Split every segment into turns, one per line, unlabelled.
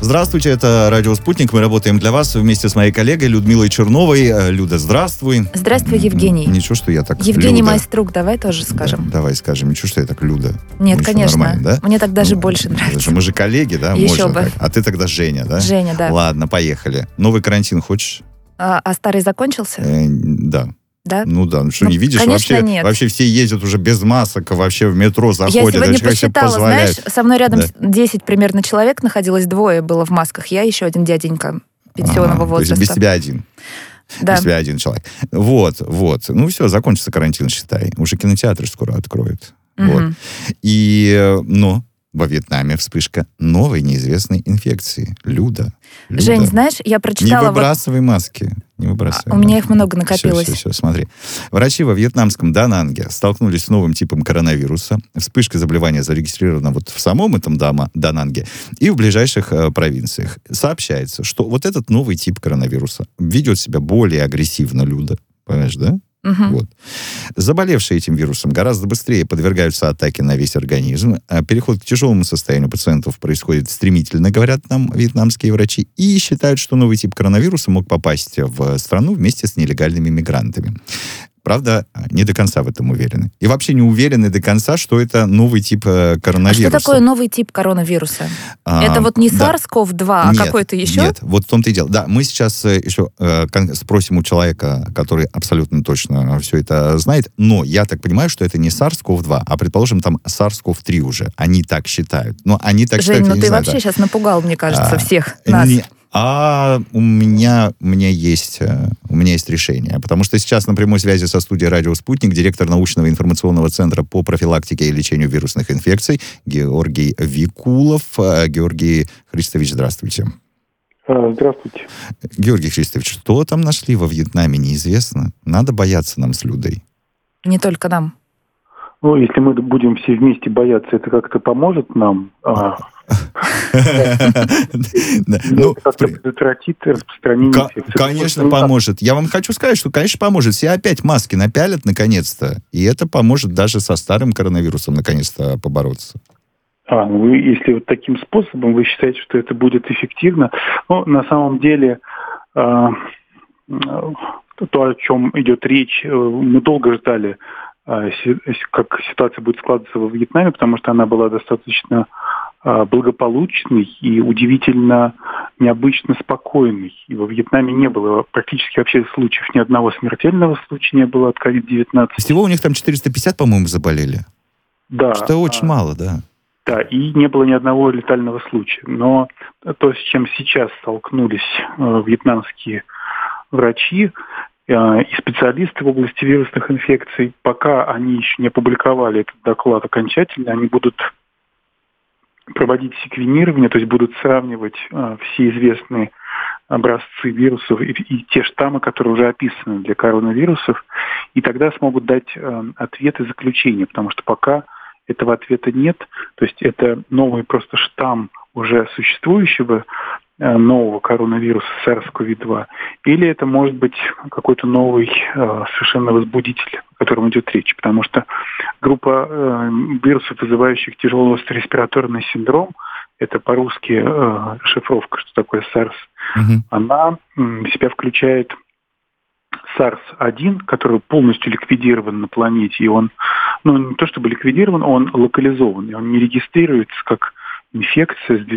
Здравствуйте, это «Радио Спутник». Мы работаем для вас вместе с моей коллегой Людмилой Черновой. Люда, здравствуй.
Здравствуй, Евгений.
Ничего, что я так
Евгений
Люда.
Майструк, давай тоже скажем.
Да, давай скажем. Ничего, что я так Люда.
Нет,
Ничего,
конечно.
Нормально, да?
Мне так даже больше нравится.
Мы же коллеги, да?
Еще
Можно
бы.
Так. А ты тогда Женя, да?
Женя, да.
Ладно, поехали. Новый карантин хочешь?
А старый закончился?
Да.
Да?
Ну да, ну что, не видишь?
Конечно, нет.
Вообще все ездят уже без масок, вообще в метро заходят.
Я сегодня
человек себе
посчитала,
позволяет.
знаешь, со мной рядом 10 примерно человек находилось, 2 было в масках. Я еще один дяденька пенсионного возраста.
То есть без тебя один.
Да.
Без тебя один человек. Вот. Ну все, закончится карантин, считай. Уже кинотеатры скоро откроют. Вот. И, во Вьетнаме вспышка новой неизвестной инфекции. Люда.
Жень, знаешь, я прочитала...
Не выбрасывай маски. Не выбрасывай.
У меня их много накопилось.
Все, смотри. Врачи во вьетнамском Дананге столкнулись с новым типом коронавируса. Вспышка заболевания зарегистрирована вот в самом этом Дананге и в ближайших провинциях. Сообщается, что вот этот новый тип коронавируса ведет себя более агрессивно, Люда. Понимаешь, да? Вот. Заболевшие этим вирусом гораздо быстрее подвергаются атаке на весь организм. Переход к тяжелому состоянию пациентов происходит стремительно, говорят нам вьетнамские врачи, и считают, что новый тип коронавируса мог попасть в страну вместе с нелегальными мигрантами. Правда, не до конца в этом уверены. И вообще не уверены до конца, что это новый тип коронавируса.
А что такое новый тип коронавируса? Это вот не SARS-CoV-2, а какой-то еще?
Нет, вот в том-то и дело. Да, мы сейчас еще спросим у человека, который абсолютно точно все это знает, но я так понимаю, что это не SARS-CoV-2, а, предположим, там SARS-CoV-3 уже. Они так считают. Но они так
Жень,
считают,
ты вообще сейчас напугал, мне кажется, всех нас.
У меня есть решение. Потому что сейчас на прямой связи со студией «Радио Спутник» директор научного информационного центра по профилактике и лечению вирусных инфекций Георгий Викулов. Георгий Христович, здравствуйте.
Здравствуйте.
Георгий Христович, что там нашли во Вьетнаме, неизвестно. Надо бояться нам с Людой.
Не только нам.
Ну, если мы будем все вместе бояться, это как-то поможет нам? Как-то предотвратит распространение инфекции?
Конечно, поможет. Я вам хочу сказать, что, конечно, поможет. Все опять маски напялят, наконец-то. И это поможет даже со старым коронавирусом, наконец-то, побороться.
Если вот таким способом вы считаете, что это будет эффективно, на самом деле... То, о чем идет речь, мы долго ждали, как ситуация будет складываться во Вьетнаме, потому что она была достаточно благополучной и удивительно необычно спокойной. И во Вьетнаме не было практически вообще случаев, ни одного смертельного случая не было от COVID-19.
Всего у них там 450, по-моему, заболели.
Да.
Что очень мало, да.
Да, и не было ни одного летального случая. Но то, с чем сейчас столкнулись вьетнамские врачи и специалисты в области вирусных инфекций, пока они еще не опубликовали этот доклад окончательно, они будут проводить секвенирование, то есть будут сравнивать все известные образцы вирусов и те штаммы, которые уже описаны для коронавирусов, и тогда смогут дать ответ и заключение, потому что пока этого ответа нет, то есть это новый просто штамм уже существующего нового коронавируса SARS-CoV-2, или это может быть какой-то новый совершенно возбудитель, о котором идет речь, потому что группа вирусов, вызывающих тяжелый острый респираторный синдром, это по-русски расшифровка, что такое SARS, она в себя включает SARS-1, который полностью ликвидирован на планете, и он, не то чтобы ликвидирован, он локализован, и он не регистрируется как инфекция с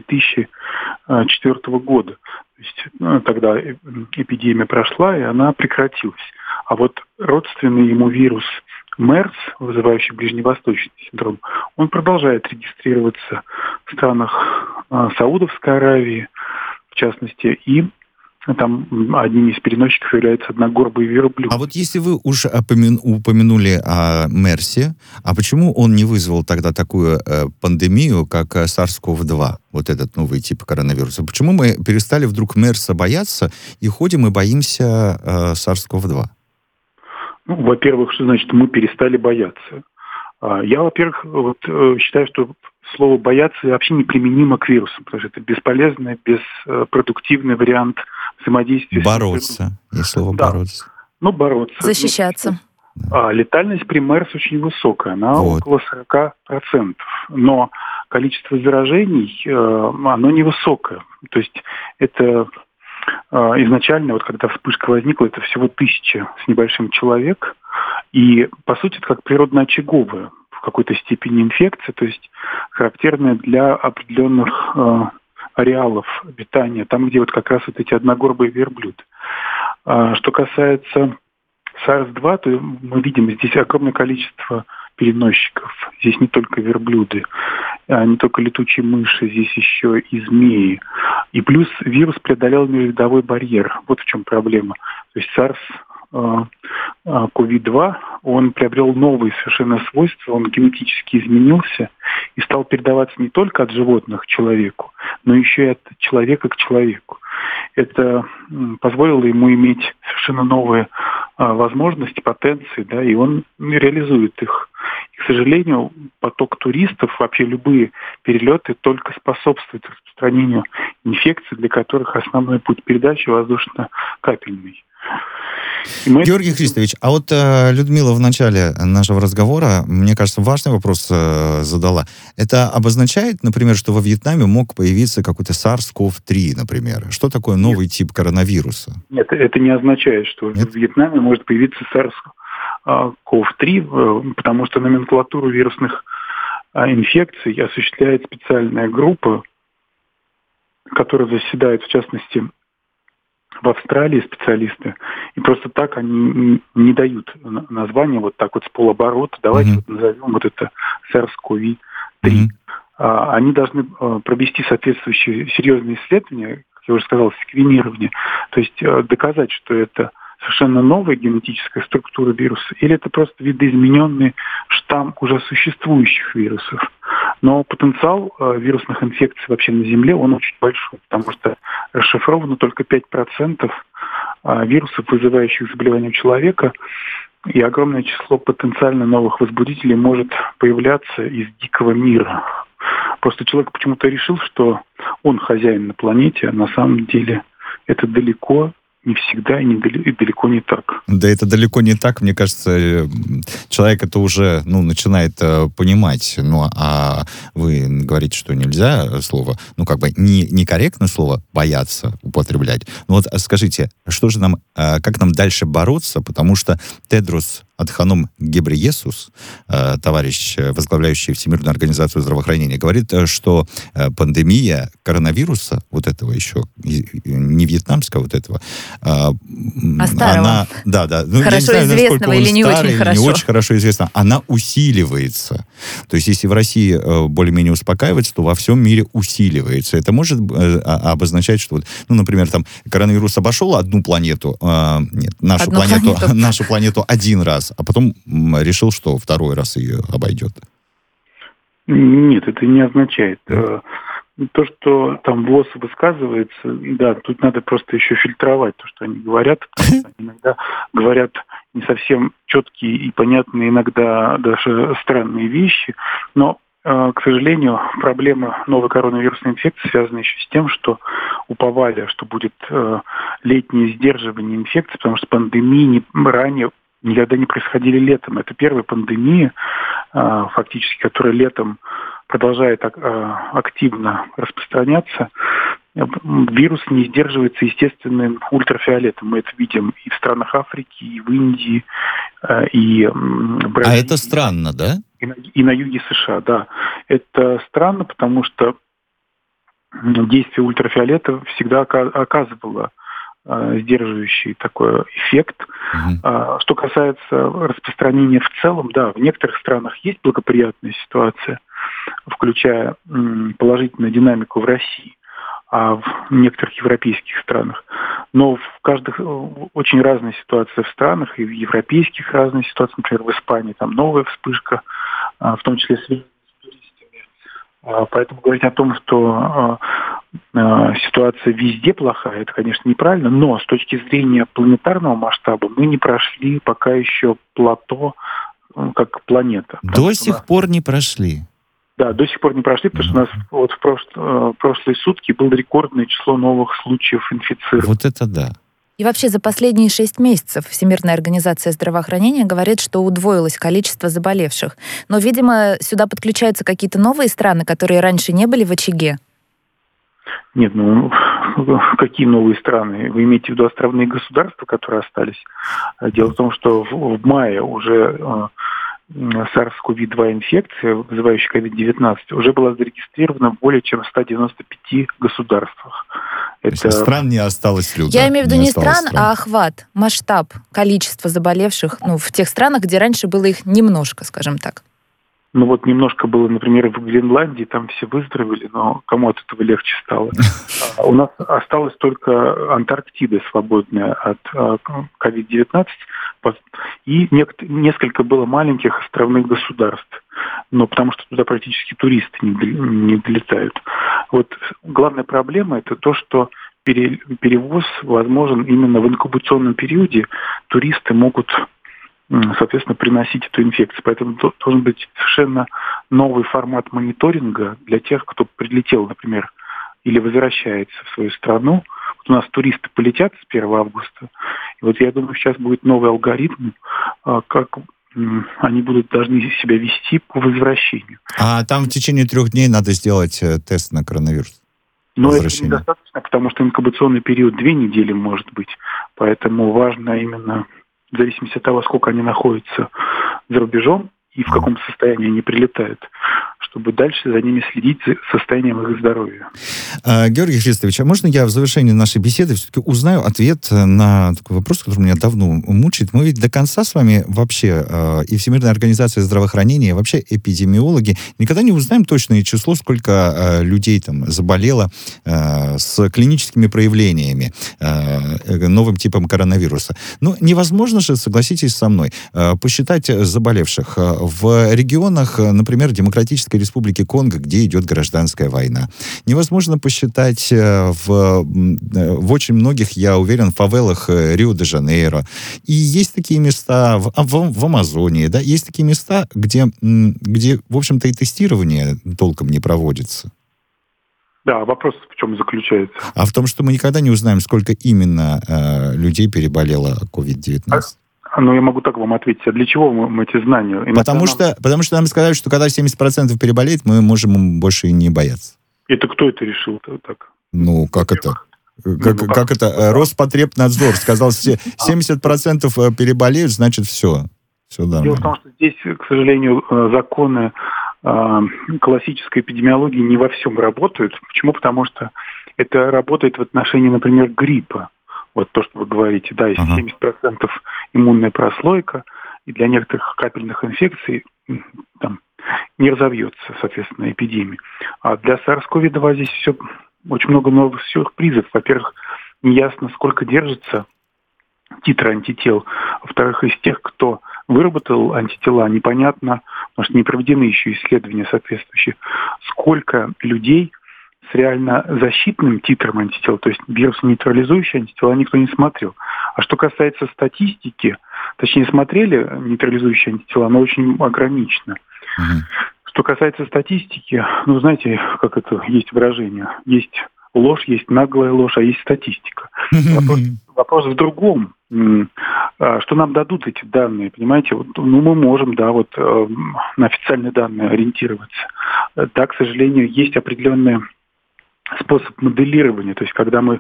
2004 года. То есть тогда эпидемия прошла, и она прекратилась. А вот родственный ему вирус МЕРС, вызывающий ближневосточный синдром, он продолжает регистрироваться в странах Саудовской Аравии, в частности, и там одним из переносчиков является одногорбый верблюд.
А вот если вы уж упомянули о МЕРСе, а почему он не вызвал тогда такую пандемию, как SARS-CoV-2, вот этот новый тип коронавируса? Почему мы перестали вдруг МЕРСа бояться и ходим и боимся SARS-CoV-2?
Во-первых, что значит мы перестали бояться? Я, во-первых, считаю, что слово «бояться» вообще неприменимо к вирусам, потому что это бесполезный, беспродуктивный вариант взаимодействия.
Бороться. Есть слово «бороться».
Бороться.
Защищаться.
Летальность при МЕРС очень высокая, она около 40%. Но количество заражений, оно невысокое. То есть это изначально, вот когда вспышка возникла, это всего 1000 с небольшим человек. И, по сути, это как природно-очаговая в какой-то степени инфекция, то есть характерная для определенных ареалов обитания, там, где вот как раз вот эти одногорбые верблюды. Что касается SARS-2, то мы видим здесь огромное количество переносчиков. Здесь не только верблюды, не только летучие мыши, здесь еще и змеи. И плюс вирус преодолел межвидовой барьер. Вот в чем проблема. То есть SARS-CoV-2, он приобрел новые совершенно свойства, он генетически изменился и стал передаваться не только от животных к человеку, но еще и от человека к человеку. Это позволило ему иметь совершенно новые возможности, потенции, да, и он реализует их. И, к сожалению, поток туристов, вообще любые перелеты только способствуют распространению инфекций, для которых основной путь передачи воздушно-капельный.
Георгий Христович, а вот Людмила в начале нашего разговора, мне кажется, важный вопрос задала. Это обозначает, например, что во Вьетнаме мог появиться какой-то SARS-CoV-3, например? Что такое новый тип коронавируса?
Нет, это не означает, что в Вьетнаме может появиться SARS-CoV-3, потому что номенклатуру вирусных инфекций осуществляет специальная группа, которая заседает, в частности, в Австралии специалисты, и просто так они не дают название вот так вот с полоборота. Давайте вот назовем вот это SARS-CoV-3. Они должны провести соответствующие серьезные исследования, как я уже сказал, секвенирование, то есть доказать, что это совершенно новая генетическая структура вируса, или это просто видоизмененный штамм уже существующих вирусов. Но потенциал вирусных инфекций вообще на Земле, он очень большой, потому что расшифровано только 5% вирусов, вызывающих заболевания у человека, и огромное число потенциально новых возбудителей может появляться из дикого мира. Просто человек почему-то решил, что он хозяин на планете, а на самом деле это далеко не всегда и далеко не так.
Да, это далеко не так. Мне кажется, человек это уже начинает понимать. Ну, а вы говорите, что нельзя слово, некорректно слово «бояться» употреблять. Ну вот скажите, что же нам, как нам дальше бороться? Потому что Тедрос Адханом Гебрейесус, товарищ, возглавляющий Всемирную организацию здравоохранения, говорит, что пандемия коронавируса, вот этого еще, не вьетнамского вот этого,
старого.
Хорошо известного или не очень хорошо? Не очень хорошо известно. Она усиливается. То есть, если в России более-менее успокаивается, то во всем мире усиливается. Это может обозначать, что, например, там коронавирус обошел одну планету, нашу планету один раз, а потом решил, что второй раз ее обойдет.
Нет, это не означает. То, что там ВОЗ высказывается, да, тут надо просто еще фильтровать то, что они говорят. Они иногда говорят не совсем четкие и понятные, иногда даже странные вещи. Но, к сожалению, проблема новой коронавирусной инфекции связана еще с тем, что уповали, что будет летнее сдерживание инфекции, потому что пандемии ранее никогда не происходили летом. Это первая пандемия, фактически, которая летом продолжает активно распространяться. Вирус не сдерживается естественным ультрафиолетом. Мы это видим и в странах Африки, и в Индии, и в Бразилии.
А это странно, да?
И на юге США, да. Это странно, потому что действие ультрафиолета всегда оказывало сдерживающий такой эффект. Что касается распространения в целом, да, в некоторых странах есть благоприятная ситуация, включая положительную динамику в России, а в некоторых европейских странах. Но в каждых очень разная ситуация в странах, и в европейских разная ситуация. Например, в Испании там новая вспышка, в том числе связанная с туристами. Поэтому говорить о том, что ситуация везде плохая, это, конечно, неправильно, но с точки зрения планетарного масштаба мы не прошли пока еще плато как планета.
До сих пор не прошли?
Да, до сих пор не прошли, потому что у нас вот в прошлые сутки было рекордное число новых случаев инфицирования.
Вот это да.
И вообще за последние 6 месяцев Всемирная организация здравоохранения говорит, что удвоилось количество заболевших. Но, видимо, сюда подключаются какие-то новые страны, которые раньше не были в очаге.
Нет, какие новые страны? Вы имеете в виду островные государства, которые остались? Дело в том, что в мае уже SARS-CoV-2 инфекция, вызывающая COVID-19, уже была зарегистрирована в более чем 195 государствах.
Это... Стран не осталось, Люда.
Я имею в виду не стран, а охват, масштаб, количество заболевших в тех странах, где раньше было их немножко, скажем так.
Ну вот немножко было, например, в Гренландии, там все выздоровели, но кому от этого легче стало. У нас осталась только Антарктида свободная от COVID-19, и несколько было маленьких островных государств, но потому что туда практически туристы не долетают. Вот главная проблема – это то, что перевоз возможен именно в инкубационном периоде. Туристы могут, соответственно, приносить эту инфекцию. Поэтому должен быть совершенно новый формат мониторинга для тех, кто прилетел, например, или возвращается в свою страну. Вот у нас туристы полетят с 1 августа. И вот я думаю, сейчас будет новый алгоритм, как они должны себя вести по возвращению.
А там в течение 3 дней надо сделать тест на коронавирус?
Но это недостаточно, потому что инкубационный период 2 недели может быть. Поэтому важно именно в зависимости от того, сколько они находятся за рубежом и в каком состоянии они прилетают, чтобы дальше за ними следить, за состоянием их здоровья.
Георгий Христович, а можно я в завершении нашей беседы все-таки узнаю ответ на такой вопрос, который меня давно мучает? Мы ведь до конца с вами вообще, и Всемирная организация здравоохранения, и вообще эпидемиологи, никогда не узнаем точное число, сколько людей там заболело с клиническими проявлениями, новым типом коронавируса. Но невозможно же, согласитесь со мной, посчитать заболевших в регионах, например, Демократической Республики Конго, где идет гражданская война. Невозможно посчитать в очень многих, я уверен, фавелах Рио-де-Жанейро. И есть такие места в Амазонии, да, есть такие места, где, в общем-то, и тестирование толком не проводится.
Да, вопрос в чем заключается?
А в том, что мы никогда не узнаем, сколько именно людей переболело COVID-19.
Ну, я могу так вам ответить. А для чего мы эти знания?
Потому что нам сказали, что когда 70% переболеет, мы можем больше и не бояться.
Это кто это решил так?
Ну, как это? Как это? Роспотребнадзор сказал, 70% переболеют, значит, все.
Дело в том, что здесь, к сожалению, законы классической эпидемиологии не во всем работают. Почему? Потому что это работает в отношении, например, гриппа. Вот то, что вы говорите, да, если 70% иммунная прослойка, и для некоторых капельных инфекций там не разовьется, соответственно, эпидемия. А для SARS-CoV-2 здесь все очень много новых сюрпризов. Во-первых, неясно, сколько держится титр антител. Во-вторых, из тех, кто выработал антитела, непонятно, потому что не проведены еще исследования соответствующие, сколько людей с реально защитным титром антител, то есть вирус-нейтрализующие антитела, никто не смотрел. А что касается статистики, точнее, смотрели нейтрализующие антитела, но очень ограничено. Что касается статистики, ну, знаете, как это есть выражение, есть ложь, есть наглая ложь, а есть статистика. Вопрос в другом. Что нам дадут эти данные, понимаете? Ну, мы можем, да, вот на официальные данные ориентироваться. Да, к сожалению, есть определенные способ моделирования, то есть когда мы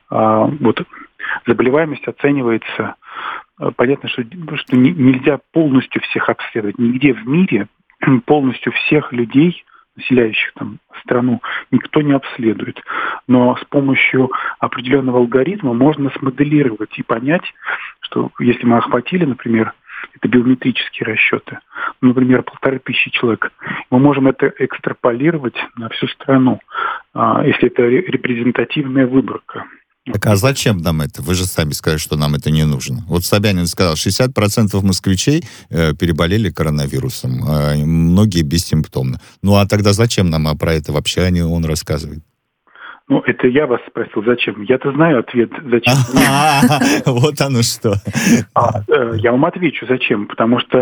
заболеваемость оценивается, понятно, что нельзя полностью всех обследовать. Нигде в мире полностью всех людей, населяющих там страну, никто не обследует. Но с помощью определенного алгоритма можно смоделировать и понять, что если мы охватили, например, это биометрические расчеты, например, 1500 человек, мы можем это экстраполировать на всю страну, если это репрезентативная выборка.
Так а зачем нам это? Вы же сами сказали, что нам это не нужно. Вот Собянин сказал, 60% москвичей переболели коронавирусом, многие бессимптомно. Ну а тогда зачем нам про это вообще он рассказывает?
Ну, это я вас спросил, зачем. Я-то знаю ответ, зачем.
Вот оно что.
Я вам отвечу, зачем. Потому что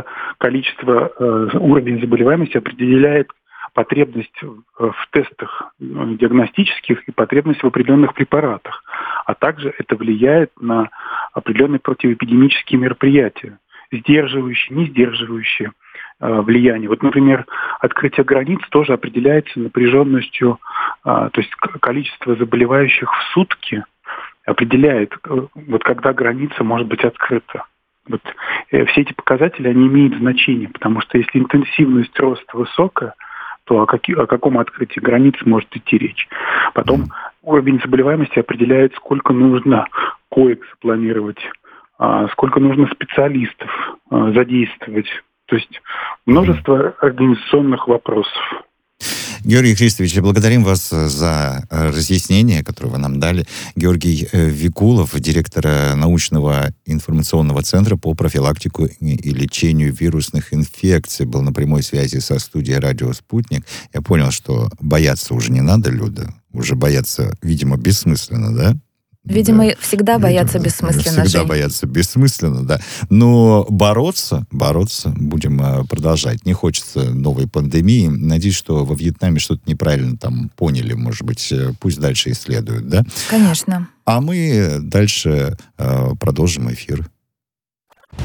уровень заболеваемости определяет потребность в тестах диагностических и потребность в определенных препаратах. а также это влияет на определенные противоэпидемические мероприятия, сдерживающие, не сдерживающие влияние. Вот, например, открытие границ тоже определяется напряженностью, то есть количество заболевающих в сутки определяет, вот когда граница может быть открыта. Вот, все эти показатели, они имеют значение, потому что если интенсивность роста высокая, то о каком открытии границ может идти речь. Потом уровень заболеваемости определяет, сколько нужно коек запланировать, сколько нужно специалистов задействовать. То есть множество организационных вопросов.
Георгий Христович, благодарим вас за разъяснение, которое вы нам дали. Георгий Викулов, директор научного информационного центра по профилактику и лечению вирусных инфекций, был на прямой связи со студией «Радио Спутник». Я понял, что бояться уже не надо, Люда. Уже бояться, видимо, бессмысленно, да?
Видимо, всегда бояться бессмысленно.
Всегда бояться бессмысленно, да. Но бороться будем продолжать. Не хочется новой пандемии. Надеюсь, что во Вьетнаме что-то неправильно там поняли, может быть, пусть дальше исследуют, да?
Конечно.
А мы дальше продолжим эфир.